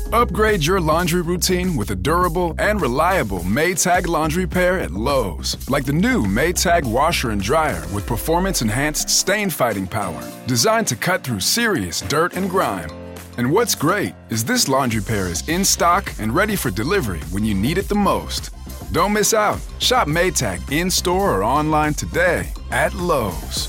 Upgrade your laundry routine with a durable and reliable Maytag laundry pair at Lowe's. Like the new Maytag washer and dryer with performance-enhanced stain-fighting power. Designed to cut through serious dirt and grime. And what's great is this laundry pair is in stock and ready for delivery when you need it the most. Don't miss out. Shop Maytag in-store or online today at Lowe's.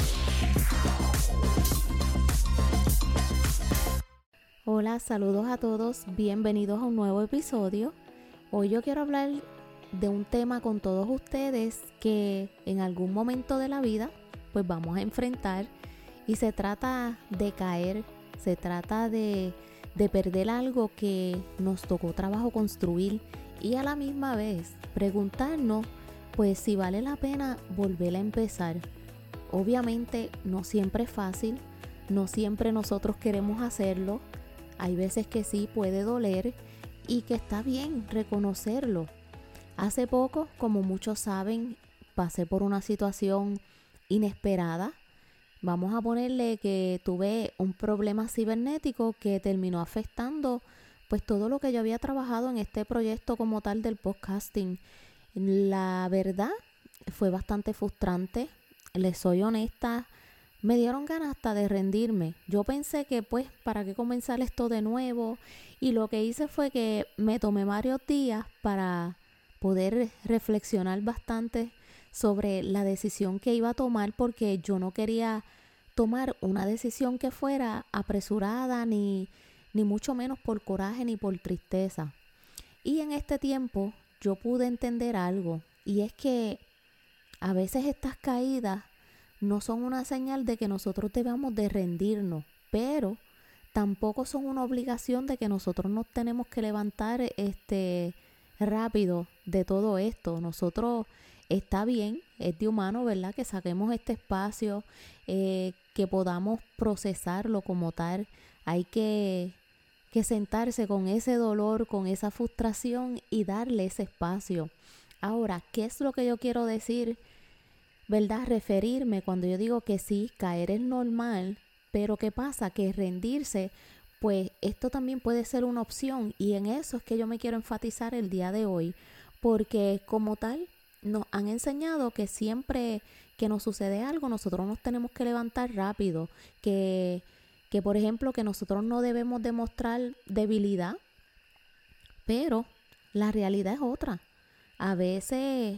Hola, saludos a todos, bienvenidos a un nuevo episodio. Hoy yo quiero hablar de un tema con todos ustedes que en algún momento de la vida pues vamos a enfrentar, y se trata de caer, se trata de perder algo que nos tocó trabajo construir, y a la misma vez preguntarnos pues si vale la pena volver a empezar. Obviamente no siempre es fácil, no siempre nosotros queremos hacerlo. Hay veces que sí puede doler y que está bien reconocerlo. Hace poco, como muchos saben, pasé por una situación inesperada. Vamos a ponerle que tuve un problema cibernético que terminó afectando pues todo lo que yo había trabajado en este proyecto como tal del podcasting. La verdad fue bastante frustrante, les soy honesta. Me dieron ganas hasta de rendirme. Yo pensé que pues para qué comenzar esto de nuevo, y lo que hice fue que me tomé varios días para poder reflexionar bastante sobre la decisión que iba a tomar, porque yo no quería tomar una decisión que fuera apresurada ni mucho menos por coraje ni por tristeza. Y en este tiempo yo pude entender algo, y es que a veces estas caídas no son una señal de que nosotros debamos de rendirnos, pero tampoco son una obligación de que nosotros nos tenemos que levantar rápido de todo esto. Nosotros, está bien, es de humano, ¿verdad?, que saquemos este espacio, que podamos procesarlo como tal. Hay que sentarse con ese dolor, con esa frustración y darle ese espacio. Ahora, ¿qué es lo que yo quiero decir? ¿Verdad? Referirme cuando yo digo que sí, caer es normal, pero ¿qué pasa? Que rendirse, pues esto también puede ser una opción, y en eso es que yo me quiero enfatizar el día de hoy, porque como tal nos han enseñado que siempre que nos sucede algo nosotros nos tenemos que levantar rápido, que por ejemplo que nosotros no debemos demostrar debilidad, pero la realidad es otra. A veces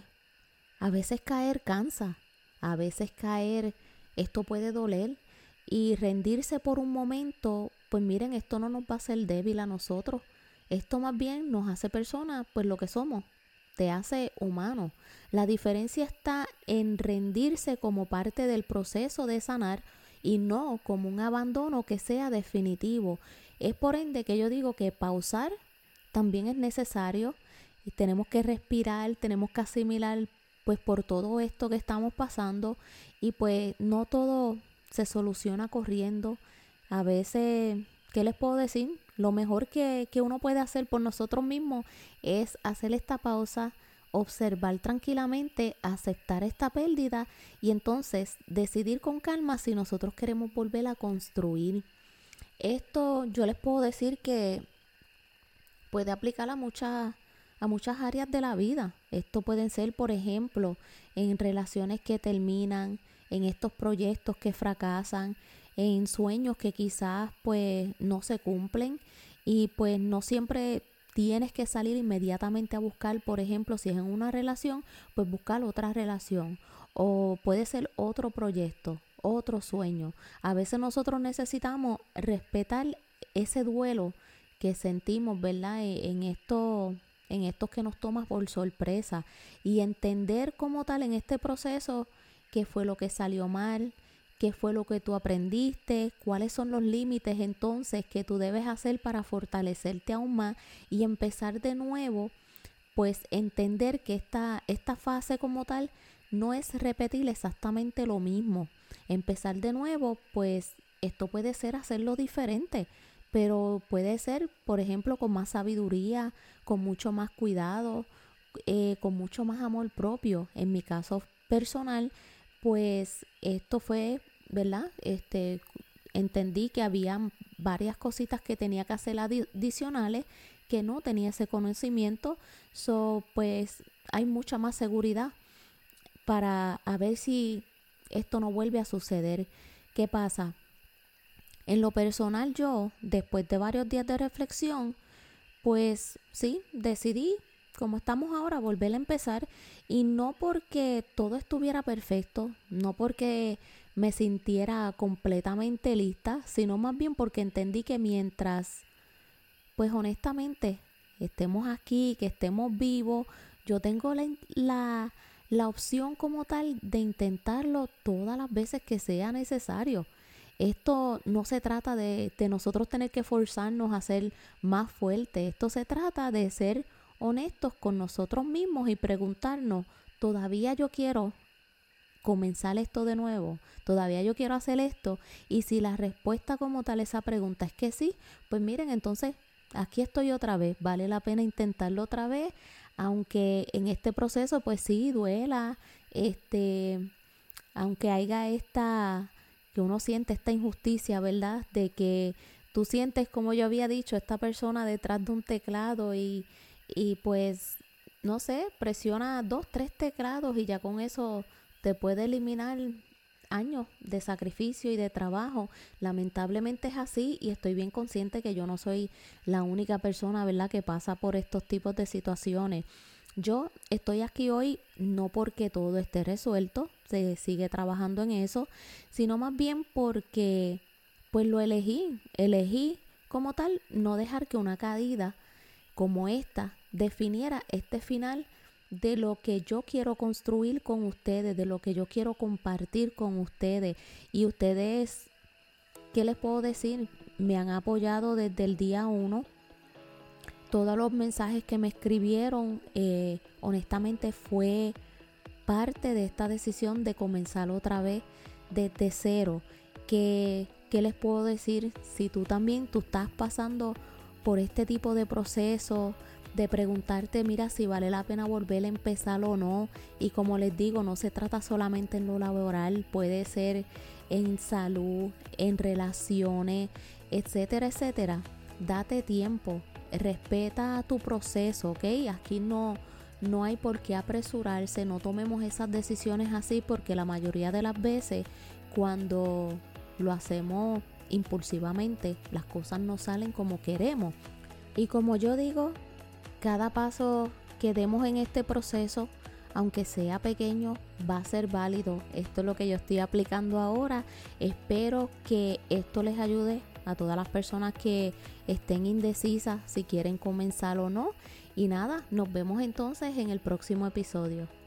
caer cansa, a veces caer, esto puede doler, y rendirse por un momento, pues miren, esto no nos va a hacer débil a nosotros. Esto más bien nos hace personas, pues lo que somos, te hace humano. La diferencia está en rendirse como parte del proceso de sanar y no como un abandono que sea definitivo. Es por ende que yo digo que pausar también es necesario, y tenemos que respirar, tenemos que asimilar pues por todo esto que estamos pasando, y pues no todo se soluciona corriendo. A veces, ¿qué les puedo decir? Lo mejor que uno puede hacer por nosotros mismos es hacer esta pausa, observar tranquilamente, aceptar esta pérdida y entonces decidir con calma si nosotros queremos volver a construir. Esto yo les puedo decir que puede aplicar a muchas áreas de la vida. Esto pueden ser, por ejemplo, en relaciones que terminan, en estos proyectos que fracasan, en sueños que quizás pues no se cumplen, y pues no siempre tienes que salir inmediatamente a buscar, por ejemplo, si es en una relación, pues buscar otra relación, o puede ser otro proyecto, otro sueño. A veces nosotros necesitamos respetar ese duelo que sentimos, ¿verdad?, en estos que nos toma por sorpresa, y entender como tal en este proceso qué fue lo que salió mal, qué fue lo que tú aprendiste, cuáles son los límites entonces que tú debes hacer para fortalecerte aún más y empezar de nuevo, pues entender que esta fase como tal no es repetir exactamente lo mismo. Empezar de nuevo, pues esto puede ser hacerlo diferente, pero puede ser, por ejemplo, con más sabiduría, con mucho más cuidado, con mucho más amor propio. En mi caso personal, pues esto fue, ¿verdad? Entendí que había varias cositas que tenía que hacer adicionales que no tenía ese conocimiento. Pues hay mucha más seguridad para a ver si esto no vuelve a suceder. ¿Qué pasa? En lo personal, yo, después de varios días de reflexión, pues sí, decidí, como estamos ahora, volver a empezar. Y no porque todo estuviera perfecto, no porque me sintiera completamente lista, sino más bien porque entendí que mientras, pues honestamente, estemos aquí, que estemos vivos, yo tengo la opción como tal de intentarlo todas las veces que sea necesario. Esto no se trata de nosotros tener que forzarnos a ser más fuertes. Esto se trata de ser honestos con nosotros mismos y preguntarnos, ¿todavía yo quiero comenzar esto de nuevo? ¿Todavía yo quiero hacer esto? Y si la respuesta como tal a esa pregunta es que sí, pues miren, entonces aquí estoy otra vez. Vale la pena intentarlo otra vez, aunque en este proceso pues sí duela, aunque haya que uno siente esta injusticia, ¿verdad? De que tú sientes, como yo había dicho, esta persona detrás de un teclado y pues, no sé, presiona 2, 3 teclados y ya con eso te puede eliminar años de sacrificio y de trabajo. Lamentablemente es así y estoy bien consciente que yo no soy la única persona, ¿verdad?, que pasa por estos tipos de situaciones. Yo estoy aquí hoy no porque todo esté resuelto, se sigue trabajando en eso, sino más bien porque pues lo elegí como tal no dejar que una caída como esta definiera este final de lo que yo quiero construir con ustedes, de lo que yo quiero compartir con ustedes. Y ustedes, ¿qué les puedo decir? Me han apoyado desde el día 1. Todos los mensajes que me escribieron, honestamente fue parte de esta decisión de comenzar otra vez desde cero. ¿Qué les puedo decir? Si tú estás pasando por este tipo de proceso, de preguntarte, mira, si vale la pena volver a empezar o no. Y como les digo, no se trata solamente en lo laboral, puede ser en salud, en relaciones, etcétera, etcétera. Date tiempo, respeta tu proceso, ¿ok? Aquí no hay por qué apresurarse, no tomemos esas decisiones así, porque la mayoría de las veces cuando lo hacemos impulsivamente, las cosas no salen como queremos. Y como yo digo, cada paso que demos en este proceso, aunque sea pequeño, va a ser válido. Esto es lo que yo estoy aplicando ahora. Espero que esto les ayude a todas las personas que estén indecisas si quieren comenzar o no. Y nada, nos vemos entonces en el próximo episodio.